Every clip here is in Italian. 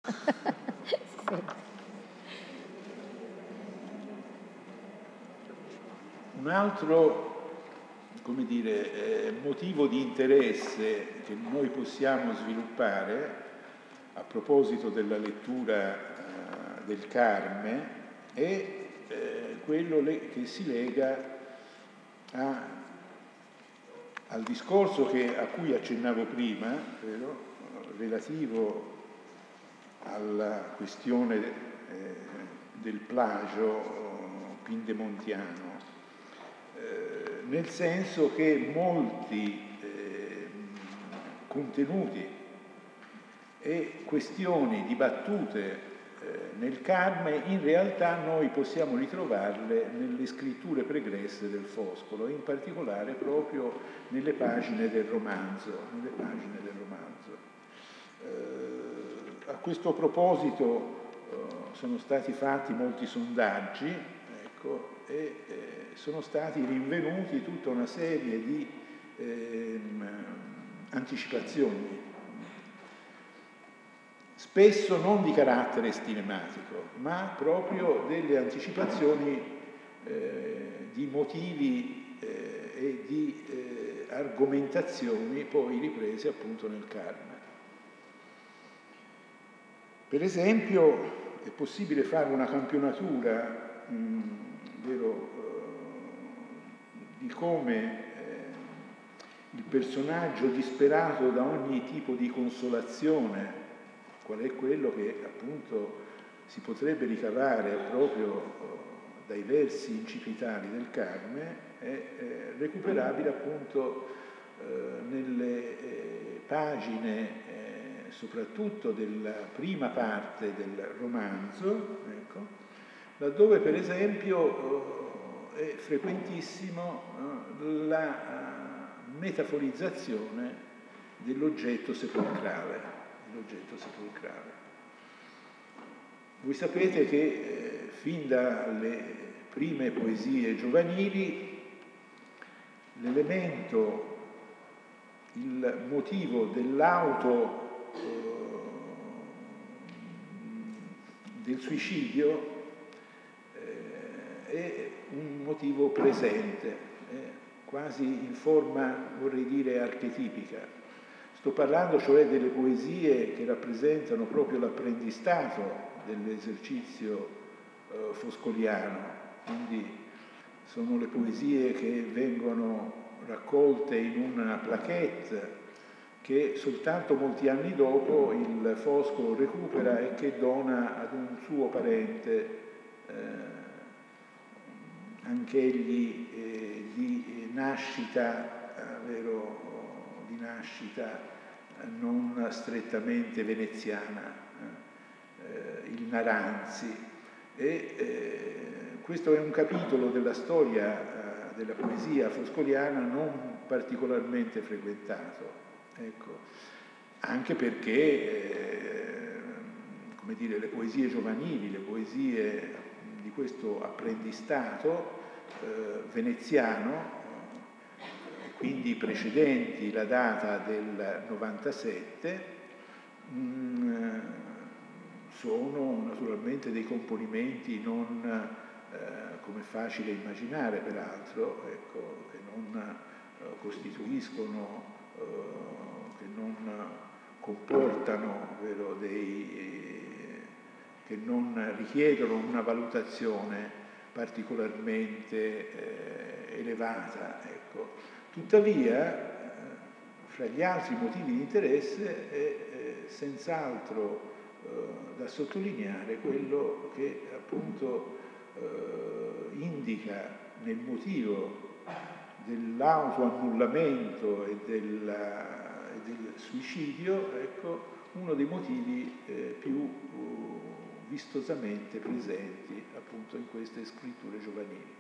Sì. Un altro, come dire, motivo di interesse che noi possiamo sviluppare a proposito della lettura del Carme è quello che si lega al discorso a cui accennavo prima, relativo alla questione del plagio pindemontiano, nel senso che molti contenuti e questioni dibattute nel Carme in realtà noi possiamo ritrovarle nelle scritture pregresse del Foscolo, in particolare proprio nelle pagine del romanzo. A questo proposito sono stati fatti molti sondaggi, ecco, e sono stati rinvenuti tutta una serie di anticipazioni, spesso non di carattere cinematico, ma proprio delle anticipazioni di motivi e di argomentazioni poi riprese appunto nel Carme. Per esempio è possibile fare una campionatura di come il personaggio disperato da ogni tipo di consolazione, qual è quello che appunto si potrebbe ricavare proprio dai versi incipitali del Carme, è recuperabile appunto nelle pagine soprattutto della prima parte del romanzo, ecco, laddove per esempio è frequentissimo la metaforizzazione dell'oggetto sepolcrale. Voi sapete che fin dalle prime poesie giovanili l'elemento, il motivo del suicidio è un motivo presente, quasi in forma, vorrei dire, archetipica. Sto parlando cioè delle poesie che rappresentano proprio l'apprendistato dell'esercizio foscoliano, quindi sono le poesie che vengono raccolte in una plaquette che soltanto molti anni dopo il Foscolo recupera e che dona ad un suo parente, anch'egli di nascita non strettamente veneziana, il Naranzi. Questo è un capitolo della storia della poesia foscoliana non particolarmente frequentato, ecco, anche perché come dire, le poesie giovanili, le poesie di questo apprendistato veneziano, quindi precedenti la data del 97, sono naturalmente dei componimenti non, come è facile immaginare peraltro, ecco, che non costituiscono, che non comportano, che non richiedono una valutazione particolarmente elevata, ecco. Tuttavia, fra gli altri motivi di interesse è senz'altro da sottolineare quello che appunto indica nel motivo dell'autoannullamento e del suicidio, ecco, uno dei motivi più vistosamente presenti appunto in queste scritture giovanili.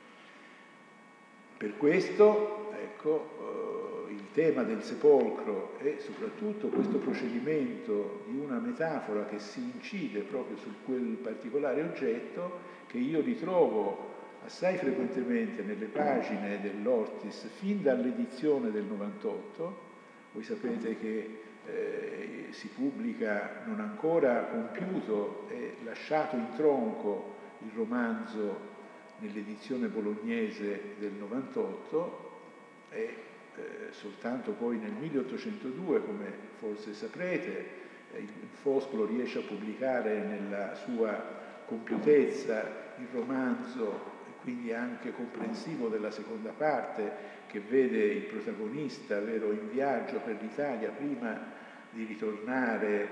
Per questo, ecco, il tema del sepolcro e soprattutto questo procedimento di una metafora che si incide proprio su quel particolare oggetto, che io ritrovo assai frequentemente nelle pagine dell'Ortis fin dall'edizione del 98. Voi sapete che si pubblica non ancora compiuto e lasciato in tronco il romanzo nell'edizione bolognese del 98 e soltanto poi nel 1802, come forse saprete, il Foscolo riesce a pubblicare nella sua compiutezza il romanzo, e quindi anche comprensivo della seconda parte, che vede il protagonista, vero, in viaggio per l'Italia prima di ritornare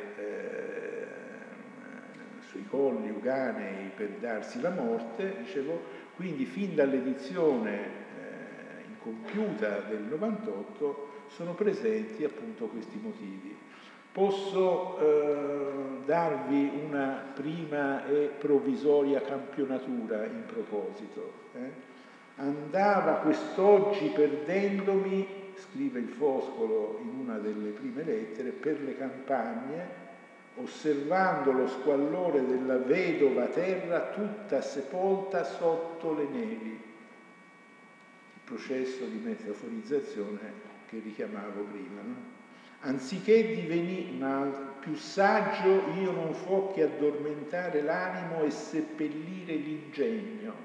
sui colli uganei per darsi la morte, dicevo, quindi fin dall'edizione incompiuta del 98 sono presenti appunto questi motivi. Posso darvi una prima e provvisoria campionatura in proposito. Andava quest'oggi perdendomi, scrive il Foscolo in una delle prime lettere, per le campagne, osservando lo squallore della vedova terra tutta sepolta sotto le nevi. Il processo di metaforizzazione che richiamavo prima, no? Anziché divenire, ma più saggio io non fo che addormentare l'animo e seppellire l'ingegno.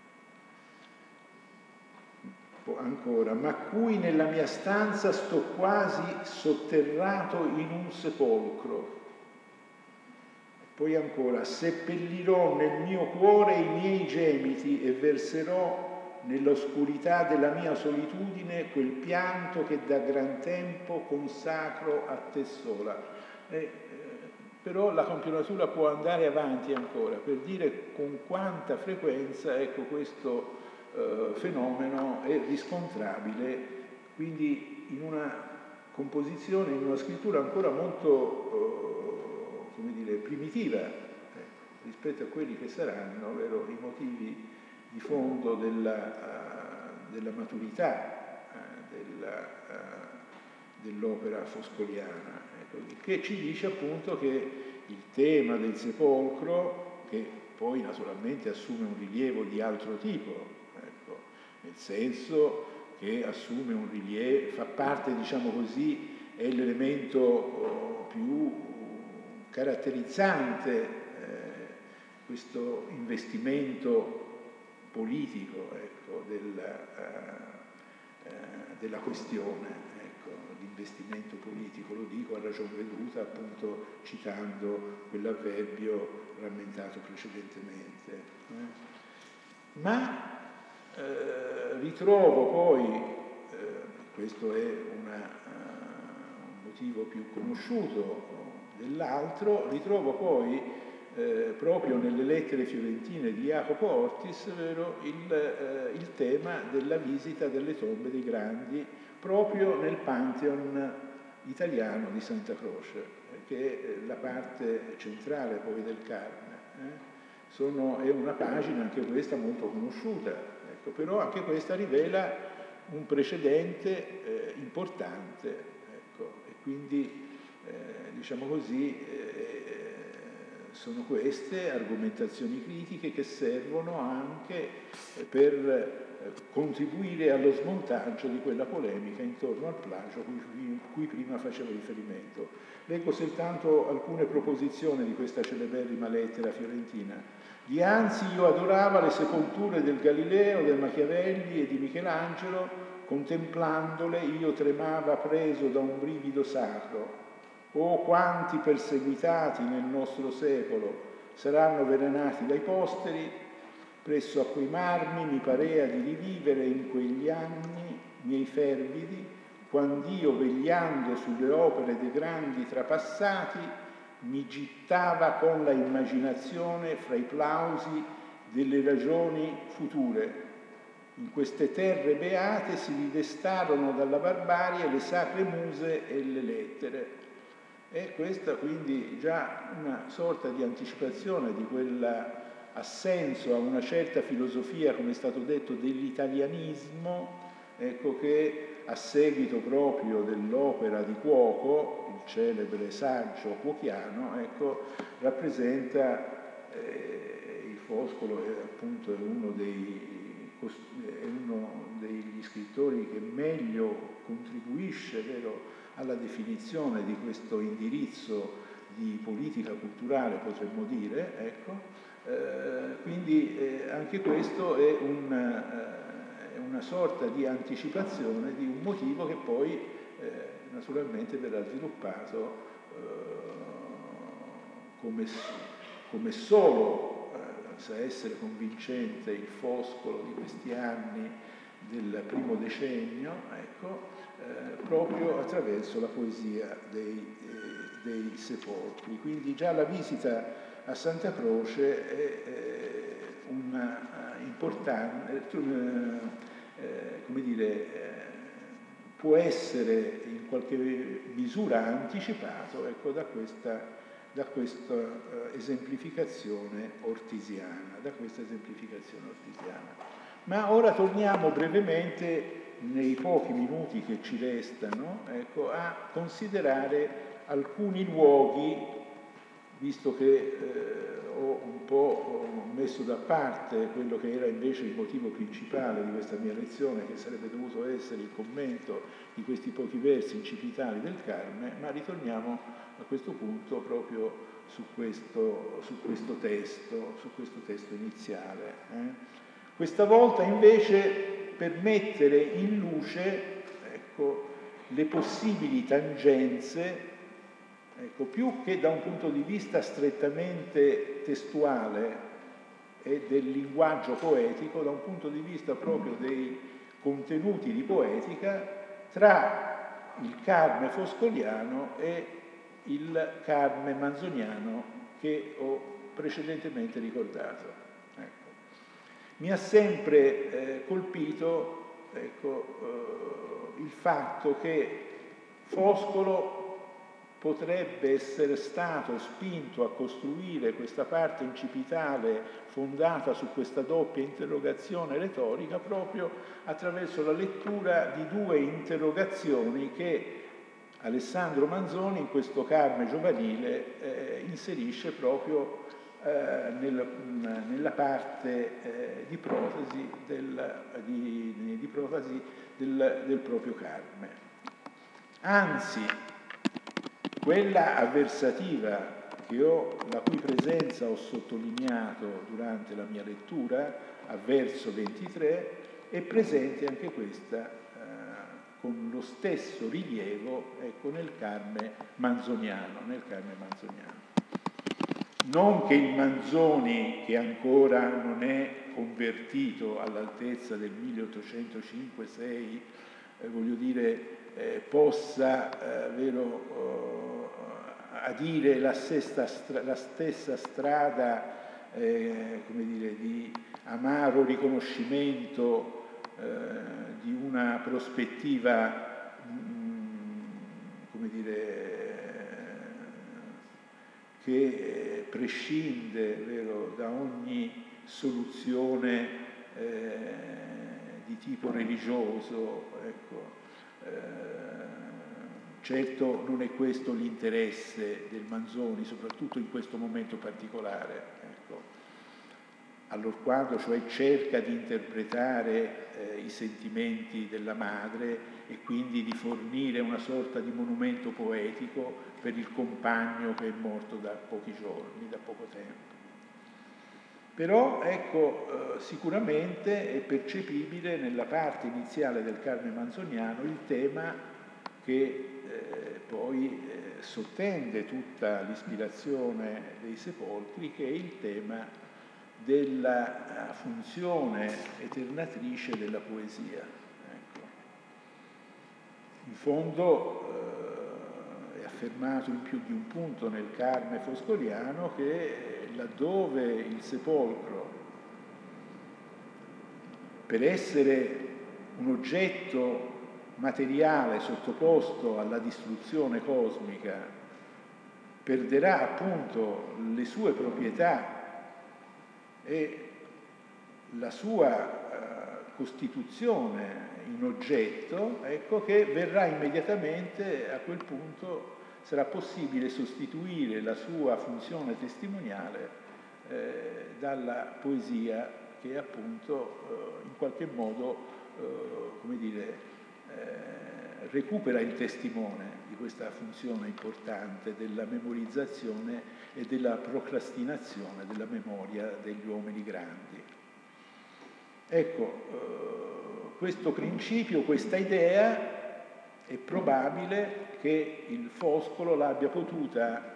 Ancora, ma cui nella mia stanza sto quasi sotterrato in un sepolcro. Poi ancora, seppellirò nel mio cuore i miei gemiti e verserò nell'oscurità della mia solitudine quel pianto che da gran tempo consacro a te sola. Però la campionatura può andare avanti ancora per dire con quanta frequenza, ecco, questo fenomeno è riscontrabile, quindi in una composizione, in una scrittura ancora molto, come dire, primitiva rispetto a quelli che saranno, vero, i motivi di fondo della maturità dell'opera foscoliana, ecco, che ci dice appunto che il tema del sepolcro, che poi naturalmente assume un rilievo di altro tipo, nel senso che assume un rilievo, fa parte, diciamo così, è l'elemento più caratterizzante questo investimento politico, ecco, della questione, ecco, l'investimento politico, lo dico a ragion veduta appunto citando quell'avverbio rammentato precedentemente. Ma ritrovo poi, questo è un motivo più conosciuto dell'altro, ritrovo poi proprio nelle lettere fiorentine di Jacopo Ortis, vero, il tema della visita delle tombe dei grandi proprio nel Pantheon italiano di Santa Croce, che è la parte centrale poi del Carme. È una pagina anche questa molto conosciuta, ecco, però anche questa rivela un precedente importante, ecco, e quindi diciamo così sono queste argomentazioni critiche che servono anche per contribuire allo smontaggio di quella polemica intorno al plagio cui prima facevo riferimento. Leggo soltanto alcune proposizioni di questa celeberrima lettera fiorentina. Dianzi io adorava le sepolture del Galileo, del Machiavelli e di Michelangelo, contemplandole io tremava preso da un brivido sacro. Oh, quanti perseguitati nel nostro secolo saranno velenati dai posteri, presso a quei marmi mi parea di rivivere in quegli anni miei fervidi, quand'io vegliando sulle opere dei grandi trapassati mi gittava con la immaginazione fra i plausi delle ragioni future. In queste terre beate si ridestarono dalla barbarie le sacre muse e le lettere. E questa quindi già una sorta di anticipazione di quell'assenso a una certa filosofia, come è stato detto, dell'italianismo, ecco, che a seguito proprio dell'opera di Cuoco, il celebre saggio cuochiano, ecco, rappresenta il Foscolo, è appunto uno degli scrittori che meglio contribuisce, vero, alla definizione di questo indirizzo di politica culturale, potremmo dire, ecco. Quindi anche questo è una sorta di anticipazione di un motivo che poi naturalmente verrà sviluppato come solo sa essere convincente il Foscolo di questi anni del primo decennio, ecco, proprio attraverso la poesia dei sepolcri. Quindi già la visita a Santa Croce è una importante, come dire, può essere in qualche misura anticipato, ecco, da questa esemplificazione ortisiana, Ma ora torniamo brevemente, nei pochi minuti che ci restano, ecco, a considerare alcuni luoghi, visto che ho un po' messo da parte quello che era invece il motivo principale di questa mia lezione, che sarebbe dovuto essere il commento di questi pochi versi incipitali del Carme, ma ritorniamo a questo punto proprio su questo testo iniziale. Questa volta invece per mettere in luce, ecco, le possibili tangenze, ecco, più che da un punto di vista strettamente testuale e del linguaggio poetico, da un punto di vista proprio dei contenuti di poetica, tra il Carme foscoliano e il Carme manzoniano che ho precedentemente ricordato. Ecco. Mi ha sempre colpito, ecco, il fatto che Foscolo potrebbe essere stato spinto a costruire questa parte incipitale fondata su questa doppia interrogazione retorica proprio attraverso la lettura di due interrogazioni che Alessandro Manzoni in questo Carme giovanile inserisce proprio nella parte di protasi del proprio Carme. Anzi, quella avversativa la cui presenza ho sottolineato durante la mia lettura, a verso 23, è presente anche questa con lo stesso rilievo, ecco, nel Carme manzoniano. Non che il Manzoni, che ancora non è convertito all'altezza del 1805-6, voglio dire, possa adire la stessa strada, come dire, di amaro riconoscimento di una prospettiva, come dire, che prescinde, vero, da ogni soluzione di tipo religioso, ecco. Certo non è questo l'interesse del Manzoni, soprattutto in questo momento particolare, ecco. Allorquando cioè cerca di interpretare i sentimenti della madre e quindi di fornire una sorta di monumento poetico per il compagno che è morto da pochi giorni, da poco tempo. Però, ecco, sicuramente è percepibile nella parte iniziale del Carme manzoniano il tema che poi sottende tutta l'ispirazione dei sepolcri, che è il tema della funzione eternatrice della poesia. Ecco. In fondo è affermato in più di un punto nel Carme foscoliano che laddove il sepolcro, per essere un oggetto materiale sottoposto alla distruzione cosmica, perderà appunto le sue proprietà e la sua costituzione in oggetto, ecco che verrà immediatamente, a quel punto sarà possibile sostituire la sua funzione testimoniale dalla poesia che appunto in qualche modo, come dire, recupera il testimone di questa funzione importante della memorizzazione e della procrastinazione della memoria degli uomini grandi. Ecco, questo principio, questa idea, è probabile che il Foscolo l'abbia potuta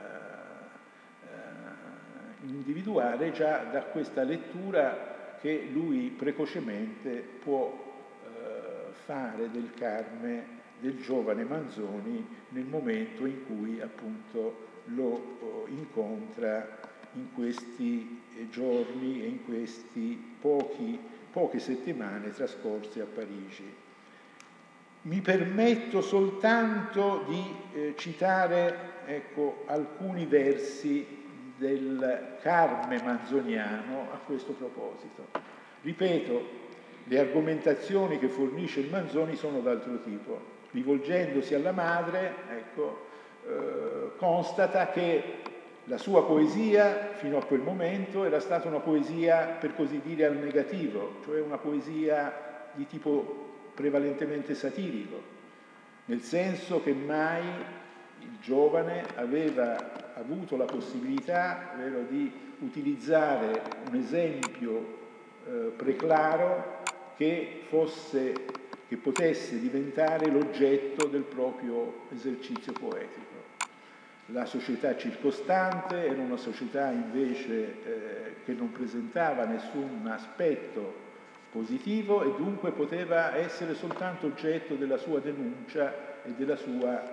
individuare già da questa lettura che lui precocemente può fare del Carme del giovane Manzoni nel momento in cui appunto lo incontra in questi giorni e in questi poche settimane trascorse a Parigi. Mi permetto soltanto di citare, ecco, alcuni versi del Carme manzoniano a questo proposito. Ripeto, le argomentazioni che fornisce il Manzoni sono d'altro tipo. Rivolgendosi alla madre, ecco, constata che la sua poesia, fino a quel momento, era stata una poesia, per così dire, al negativo, cioè una poesia di tipo prevalentemente satirico, nel senso che mai il giovane aveva avuto la possibilità, vero, di utilizzare un esempio preclaro che potesse diventare l'oggetto del proprio esercizio poetico. La società circostante era una società invece che non presentava nessun aspetto positivo e dunque poteva essere soltanto oggetto della sua denuncia e della sua,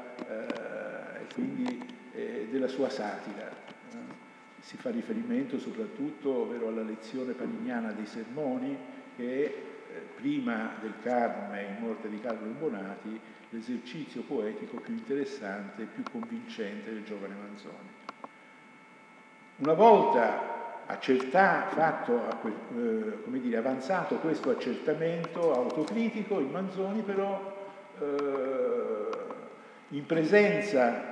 della sua satira. Si fa riferimento soprattutto, vero, alla lezione panignana dei sermoni, che è, prima del Carme in morte di Carlo Imbonati, l'esercizio poetico più interessante e più convincente del giovane Manzoni. Una volta avanzato questo accertamento autocritico, il Manzoni però, in presenza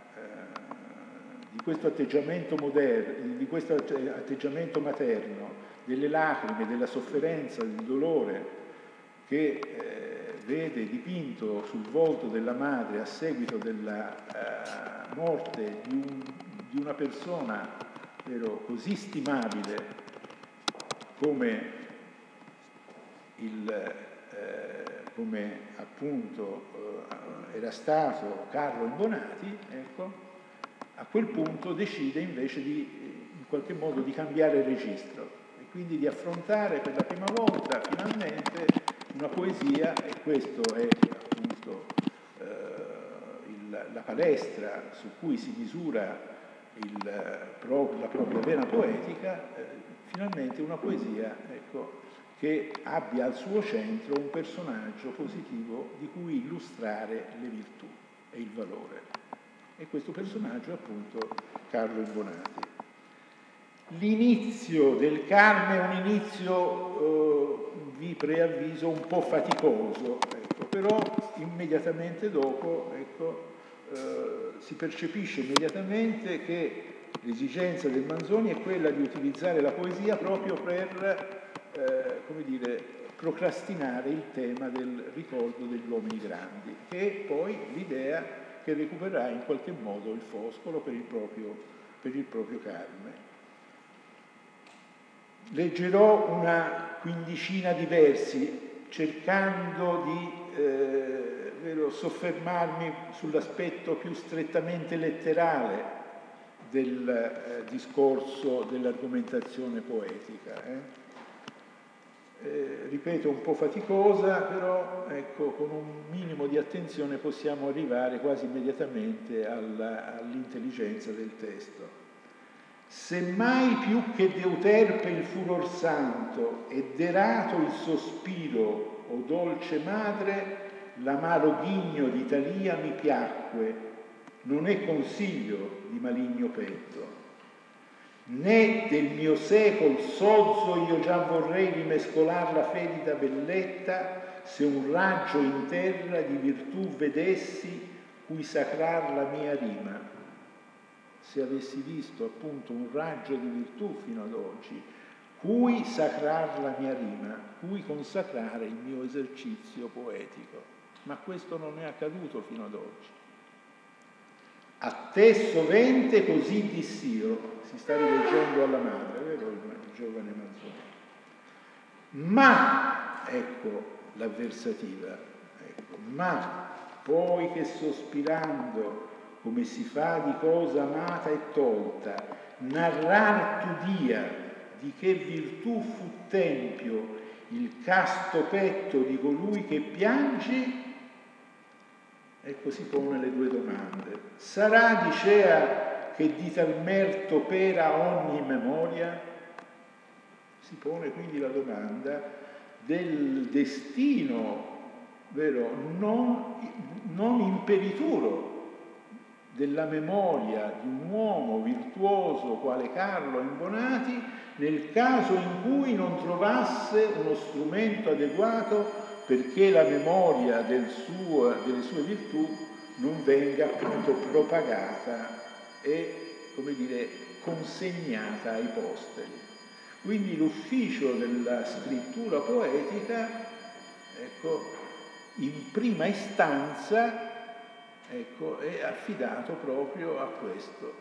di questo atteggiamento moderno, di questo atteggiamento materno, delle lacrime, della sofferenza, del dolore che vede dipinto sul volto della madre a seguito della morte di una persona, vero, così stimabile come appunto era stato Carlo Imbonati, ecco, a quel punto decide invece in qualche modo di cambiare registro e quindi di affrontare per la prima volta finalmente una poesia, e questo è appunto la palestra su cui si misura la propria vena poetica, finalmente una poesia, ecco, che abbia al suo centro un personaggio positivo di cui illustrare le virtù e il valore. E questo personaggio è appunto Carlo Imbonati. L'inizio del Carme è un inizio, vi preavviso, un po' faticoso, ecco, però immediatamente dopo, ecco, si percepisce immediatamente che l'esigenza del Manzoni è quella di utilizzare la poesia proprio per, procrastinare il tema del ricordo degli uomini grandi, che è poi l'idea che recupererà in qualche modo il Foscolo per il proprio Carme. Leggerò una quindicina di versi cercando di soffermarmi sull'aspetto più strettamente letterale del discorso dell'argomentazione poetica. Ripeto, un po' faticosa, però ecco, con un minimo di attenzione possiamo arrivare quasi immediatamente all'intelligenza del testo. Semmai più che deuterpe il furor santo e derato il sospiro, o dolce madre, l'amaro ghigno di Talia mi piacque, non è consiglio di maligno petto. Né del mio secol sozzo io già vorrei rimescolar la felida belletta, se un raggio in terra di virtù vedessi, cui sacrar la mia rima. Se avessi visto appunto un raggio di virtù fino ad oggi, cui sacrar la mia rima, cui consacrare il mio esercizio poetico. ma questo non è accaduto fino ad oggi. A te sovente così diss'io, si sta rileggendo alla madre, vero il giovane Manzoni? Ma, ecco l'avversativa, ecco, ma poi che sospirando, come si fa di cosa amata e tolta, narrar tu dia di che virtù fu tempio il casto petto di colui che piangi, ecco si pone le due domande. Sarà, dicea, che di tal merto pera ogni memoria? Si pone quindi la domanda del destino, vero, non imperituro della memoria di un uomo virtuoso quale Carlo Imbonati, nel caso in cui non trovasse uno strumento adeguato perché la memoria delle sue virtù non venga appunto propagata e, come dire, consegnata ai posteri. Quindi l'ufficio della scrittura poetica, ecco, in prima istanza, ecco, è affidato proprio a questo.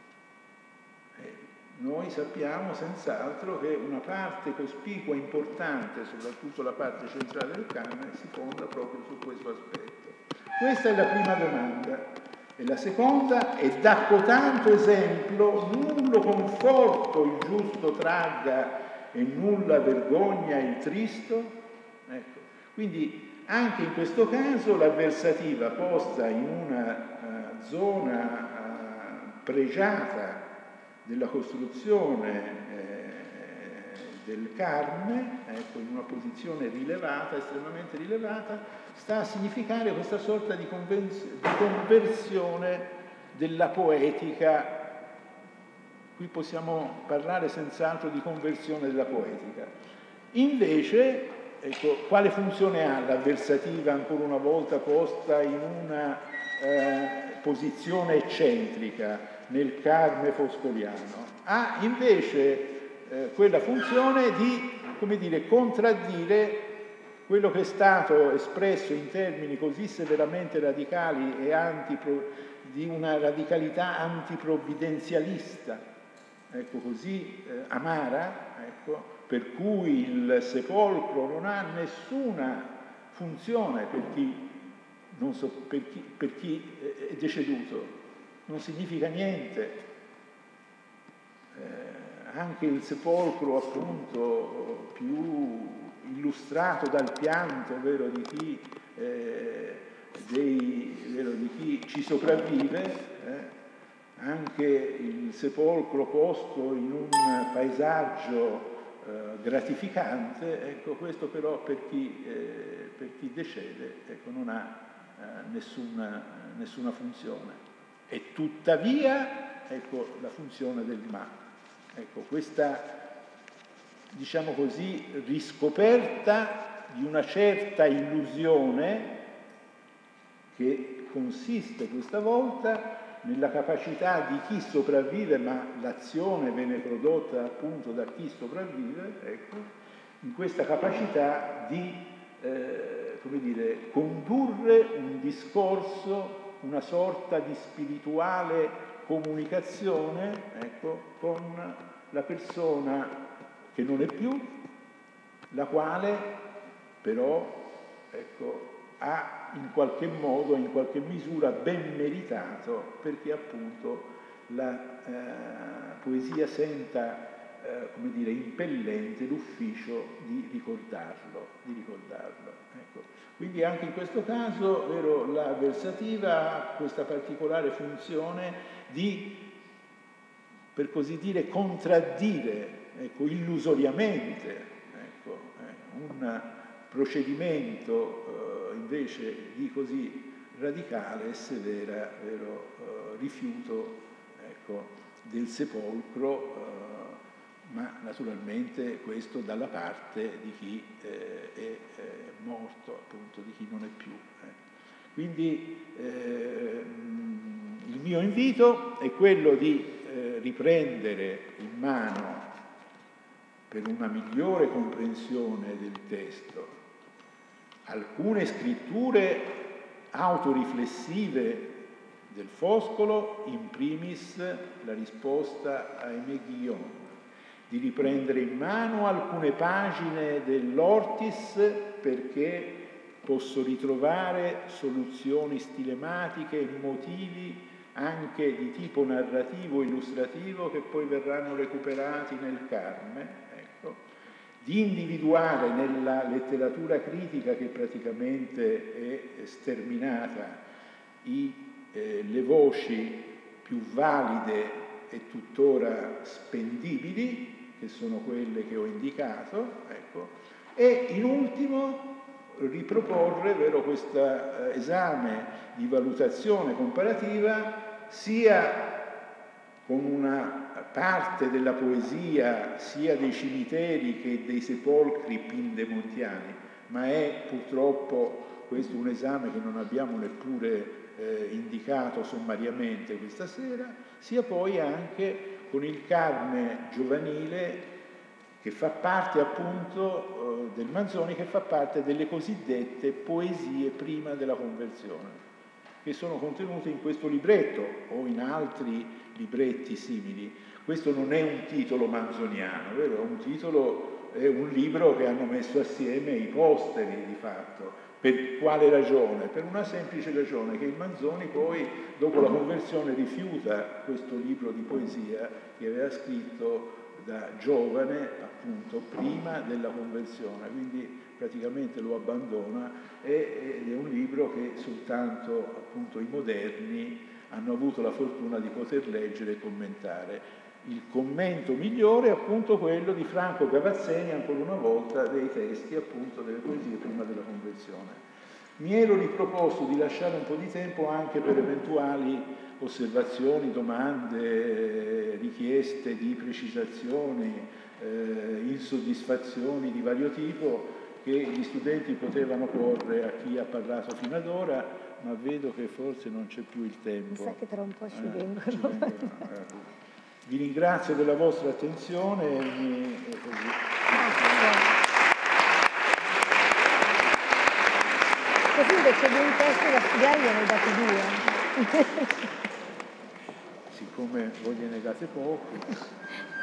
Noi sappiamo senz'altro che una parte cospicua e importante, soprattutto la parte centrale del canone, si fonda proprio su questo aspetto. Questa è la prima domanda. E la seconda è: da cotanto esempio nullo conforto il giusto tragga e nulla vergogna il tristo? Ecco. Quindi anche in questo caso l'avversativa posta in una zona pregiata della costruzione del Carme, ecco, in una posizione rilevata, estremamente rilevata, sta a significare questa sorta di conversione della poetica. Qui possiamo parlare senz'altro di conversione della poetica. Invece, ecco, quale funzione ha l'avversativa ancora una volta posta in una posizione eccentrica nel Carme foscoliano? Ha invece quella funzione di, come dire, contraddire quello che è stato espresso in termini così severamente radicali e di una radicalità antiprovvidenzialista, ecco, così amara, ecco, per cui il sepolcro non ha nessuna funzione per chi è deceduto, non significa niente. Anche il sepolcro, appunto, più illustrato dal pianto, vero, di chi ci sopravvive, anche il sepolcro posto in un paesaggio gratificante, ecco, questo però per chi decede, ecco, non ha nessuna funzione. E tuttavia, ecco, la funzione del ma. Ecco, questa, diciamo così, riscoperta di una certa illusione che consiste questa volta nella capacità di chi sopravvive, ma l'azione viene prodotta appunto da chi sopravvive, ecco, in questa capacità di, come dire, condurre un discorso, una sorta di spirituale comunicazione, ecco, con la persona che non è più, la quale però, ecco, ha in qualche modo, in qualche misura ben meritato, perché appunto la poesia senta, come dire, impellente l'ufficio di ricordarlo. Ecco. Quindi anche in questo caso, vero, la versativa ha questa particolare funzione di, per così dire, contraddire, ecco, illusoriamente, ecco, un procedimento invece di così radicale e severa, vero, rifiuto, ecco, del sepolcro, ma naturalmente questo dalla parte di chi è morto, appunto, di chi non è più. Quindi il mio invito è quello di riprendere in mano, per una migliore comprensione del testo, alcune scritture autoriflessive del Foscolo, in primis la risposta a Aimé Guillaume, di riprendere in mano alcune pagine dell'Ortis perché posso ritrovare soluzioni stilematiche e motivi anche di tipo narrativo, illustrativo, che poi verranno recuperati nel Carme, ecco. Di individuare nella letteratura critica, che praticamente è sterminata, le voci più valide e tuttora spendibili, che sono quelle che ho indicato, ecco. E in ultimo riproporre, questo esame di valutazione comparativa, sia con una parte della poesia, sia dei cimiteri che dei sepolcri pindemontiani, ma è purtroppo questo un esame che non abbiamo neppure indicato sommariamente questa sera, sia poi anche con il Carme giovanile, che fa parte appunto del Manzoni, che fa parte delle cosiddette poesie prima della conversione, che sono contenute in questo libretto o in altri libretti simili. Questo non è un titolo manzoniano, vero? È un libro che hanno messo assieme i posteri di fatto. Per quale ragione? Per una semplice ragione, che il Manzoni poi, dopo la conversione, rifiuta questo libro di poesia che aveva scritto da giovane, appunto, prima della conversione, quindi praticamente lo abbandona, ed è un libro che soltanto, appunto, i moderni hanno avuto la fortuna di poter leggere e commentare. Il commento migliore è appunto quello di Franco Cavazzeni, ancora una volta, dei testi, appunto, delle poesie prima della conversione. Mi ero riproposto di lasciare un po' di tempo anche per eventuali osservazioni, domande, richieste di precisazioni, insoddisfazioni di vario tipo che gli studenti potevano porre a chi ha parlato fino ad ora, ma vedo che forse non c'è più il tempo. Mi sa che tra un po' ci vengono. Vi ringrazio della vostra attenzione. Così invece di un testo da studiare gliene hai dati due. Siccome voi gliene date pochi.